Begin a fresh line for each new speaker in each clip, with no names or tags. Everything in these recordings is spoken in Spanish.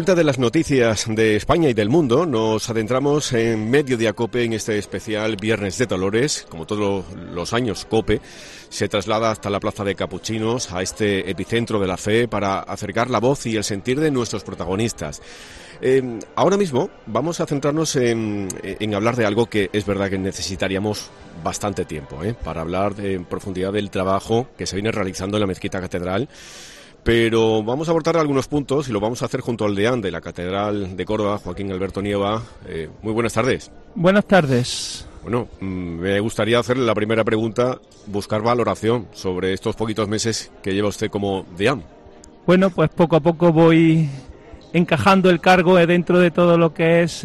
vuelta de las noticias de España y del mundo, nos adentramos en Mediodía COPE en este especial Viernes de Dolores. Como todos los años, COPE se traslada hasta la Plaza de Capuchinos, a este epicentro de la fe, para acercar la voz y el sentir de nuestros protagonistas. Ahora mismo vamos a centrarnos en hablar de algo que es verdad que necesitaríamos bastante tiempo, para hablar en profundidad del trabajo que se viene realizando en la Mezquita Catedral. Pero vamos a abordar algunos puntos y lo vamos a hacer junto al deán de la Catedral de Córdoba, Joaquín Alberto Nieva. Muy buenas tardes.
Buenas tardes.
Bueno, me gustaría hacerle la primera pregunta, buscar valoración sobre estos poquitos meses que lleva usted como deán.
Bueno, pues poco a poco voy encajando el cargo dentro de todo lo que es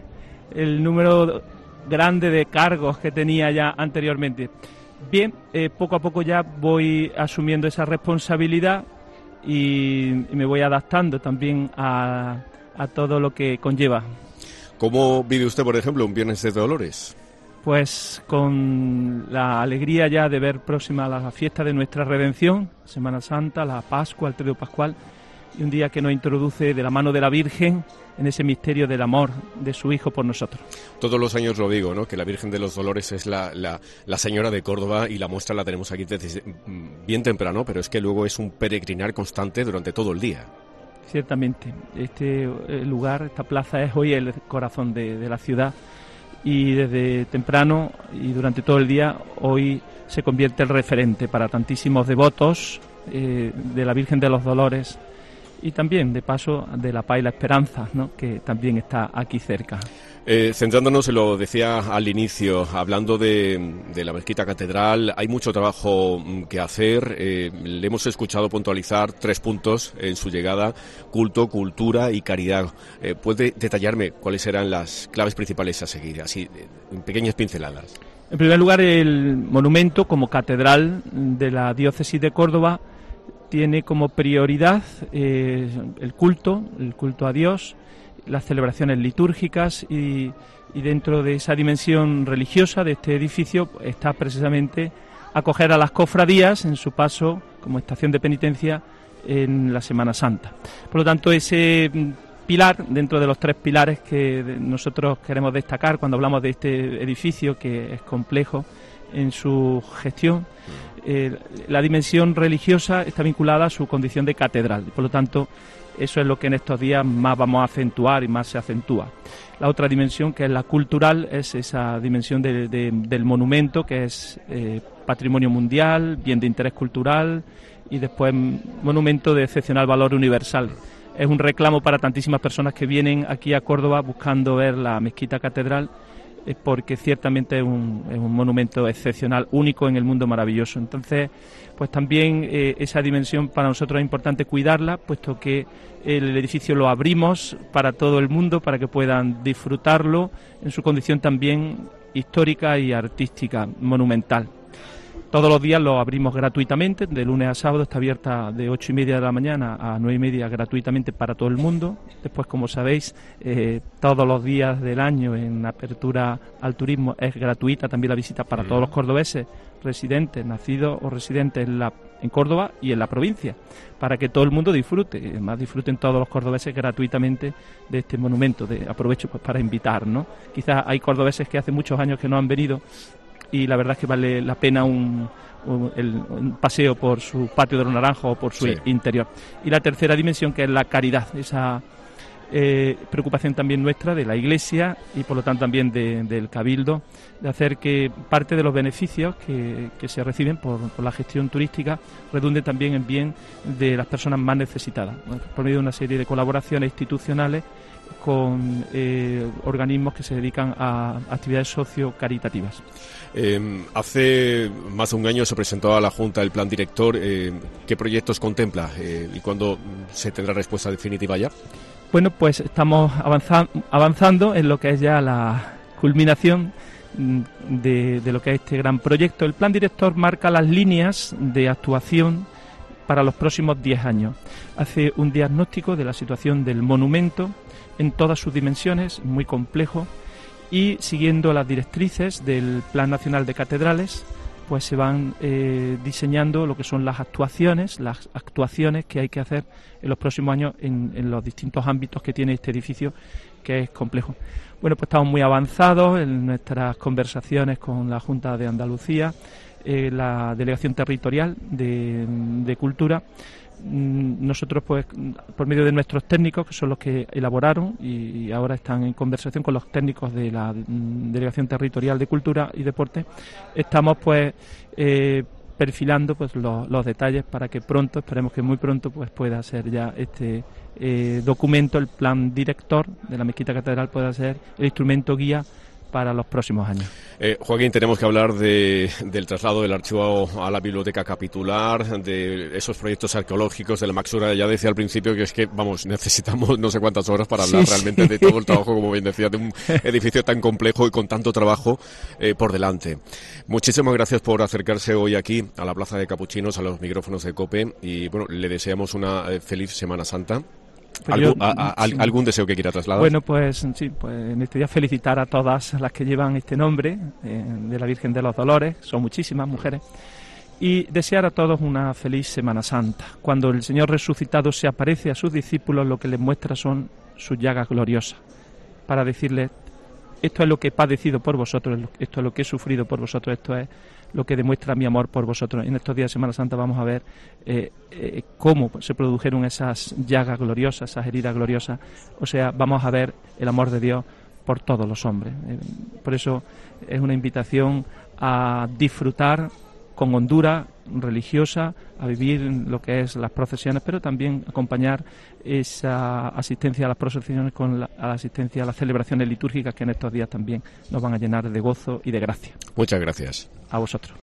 el número grande de cargos que tenía ya anteriormente. Bien, poco a poco ya voy asumiendo esa responsabilidad y me voy adaptando también a todo lo que conlleva.
¿Cómo vive usted, por ejemplo, un Viernes de Dolores?
Pues con la alegría ya de ver próxima la fiesta de nuestra redención, Semana Santa, la Pascua, el Tríodo Pascual, y un día que nos introduce de la mano de la Virgen en ese misterio del amor de su Hijo por nosotros.
Todos los años lo digo, ¿no? Que la Virgen de los Dolores es la señora de Córdoba, y la muestra la tenemos aquí desde bien temprano, pero es que luego es un peregrinar constante durante todo el día.
Ciertamente, este lugar, esta plaza es hoy el corazón de la ciudad, y desde temprano y durante todo el día hoy se convierte en referente para tantísimos devotos de la Virgen de los Dolores, y también, de paso, de la paz y la esperanza, ¿no?, que también está aquí cerca.
Centrándonos, lo decía al inicio, hablando de la Mezquita Catedral, hay mucho trabajo que hacer. Le hemos escuchado puntualizar 3 puntos en su llegada: culto, cultura y caridad. ¿Puede detallarme cuáles serán las claves principales a seguir, así, en pequeñas pinceladas?
En primer lugar, el monumento como catedral de la diócesis de Córdoba tiene como prioridad el culto a Dios, las celebraciones litúrgicas, y dentro de esa dimensión religiosa de este edificio está precisamente acoger a las cofradías en su paso como estación de penitencia en la Semana Santa. Por lo tanto, ese pilar, dentro de los 3 pilares que nosotros queremos destacar cuando hablamos de este edificio, que es complejo en su gestión, la dimensión religiosa está vinculada a su condición de catedral. Por lo tanto, eso es lo que en estos días más vamos a acentuar y más se acentúa. La otra dimensión, que es la cultural, es esa dimensión del monumento, que es patrimonio mundial, bien de interés cultural, y después monumento de excepcional valor universal. Es un reclamo para tantísimas personas que vienen aquí a Córdoba buscando ver la Mezquita Catedral, porque ciertamente es un monumento excepcional, único en el mundo, maravilloso. Entonces, pues también esa dimensión para nosotros es importante cuidarla, puesto que el edificio lo abrimos para todo el mundo, para que puedan disfrutarlo en su condición también histórica y artística, monumental. Todos los días lo abrimos gratuitamente, de lunes a sábado está abierta de 8:30 de la mañana a 9:30 gratuitamente para todo el mundo. Después, como sabéis, todos los días del año en apertura al turismo es gratuita también la visita para todos los cordobeses residentes, nacidos o residentes en Córdoba y en la provincia, para que todo el mundo disfrute, y además disfruten todos los cordobeses gratuitamente de este monumento. Aprovecho pues para invitar, ¿no? Quizás hay cordobeses que hace muchos años que no han venido, y la verdad es que vale la pena un paseo por su patio de los naranjos o por su interior. Y la tercera dimensión, que es la caridad, esa preocupación también nuestra de la Iglesia y por lo tanto también del Cabildo, de hacer que parte de los beneficios que se reciben por la gestión turística redunde también en bien de las personas más necesitadas, ¿no?, por medio de una serie de colaboraciones institucionales con organismos que se dedican a actividades socio-caritativas.
Hace más de un año se presentó a la Junta el plan director. ¿Qué proyectos contempla y cuándo se tendrá respuesta definitiva ya?
Bueno, pues estamos avanzando en lo que es ya la culminación de lo que es este gran proyecto. El plan director marca las líneas de actuación para los próximos 10 años. Hace un diagnóstico de la situación del monumento en todas sus dimensiones, muy complejo, y siguiendo las directrices del Plan Nacional de Catedrales, pues se van diseñando lo que son las actuaciones que hay que hacer en los próximos años en los distintos ámbitos que tiene este edificio, que es complejo. Bueno, pues estamos muy avanzados en nuestras conversaciones con la Junta de Andalucía, la Delegación Territorial de Cultura. Nosotros, pues, por medio de nuestros técnicos, que son los que elaboraron y ahora están en conversación con los técnicos de la Delegación Territorial de Cultura y Deporte, estamos, pues, perfilando, pues, los detalles para que pronto, esperemos que muy pronto, pues, pueda ser ya este documento, el plan director de la Mezquita Catedral, pueda ser el instrumento guía para los próximos años.
Joaquín, tenemos que hablar del traslado del archivo a la biblioteca capitular, de esos proyectos arqueológicos de la Maxura. Ya decía al principio que es que, vamos, necesitamos no sé cuántas horas para hablar realmente de todo el trabajo, como bien decía, de un edificio tan complejo y con tanto trabajo por delante. Muchísimas gracias por acercarse hoy aquí a la Plaza de Capuchinos, a los micrófonos de COPE, y bueno, le deseamos una feliz Semana Santa. ¿Algún deseo que quiera trasladar?
Bueno, pues sí, pues en este día felicitar a todas las que llevan este nombre de la Virgen de los Dolores, son muchísimas mujeres, y desear a todos una feliz Semana Santa. Cuando el Señor resucitado se aparece a sus discípulos, lo que les muestra son sus llagas gloriosas, para decirles: esto es lo que he padecido por vosotros, esto es lo que he sufrido por vosotros, esto es lo que demuestra mi amor por vosotros. En estos días de Semana Santa vamos a ver cómo se produjeron esas llagas gloriosas, esas heridas gloriosas. O sea, vamos a ver el amor de Dios por todos los hombres. Por eso es una invitación a disfrutar con hondura religiosa, a vivir lo que es las procesiones, pero también acompañar esa asistencia a las procesiones con la asistencia a las celebraciones litúrgicas, que en estos días también nos van a llenar de gozo y de gracia.
Muchas gracias.
A vosotros.